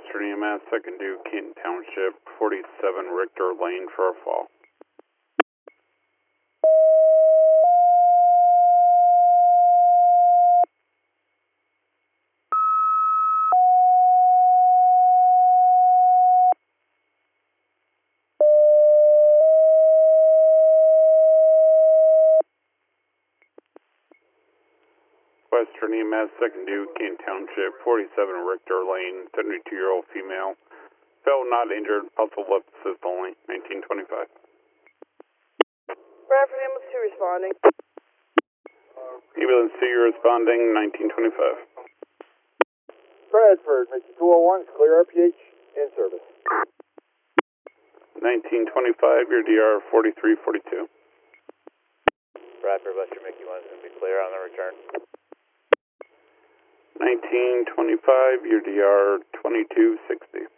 Western EMS, second due, Canton Township, 47 Richter Lane for a fall. Western EMS, second due, Canton Township, 47 Richter Lane, 72-year-old female. Fell not injured, pulse left assist only, 1925. Bradford Ambulance 2 responding. Ambulance 2, you're responding, 1925. Bradford, Mr. 201, clear RPH in service. 1925, your DR 4342. Bradford, Western Mickey 1 is going to be clear on the return. 1925, your DR 2260.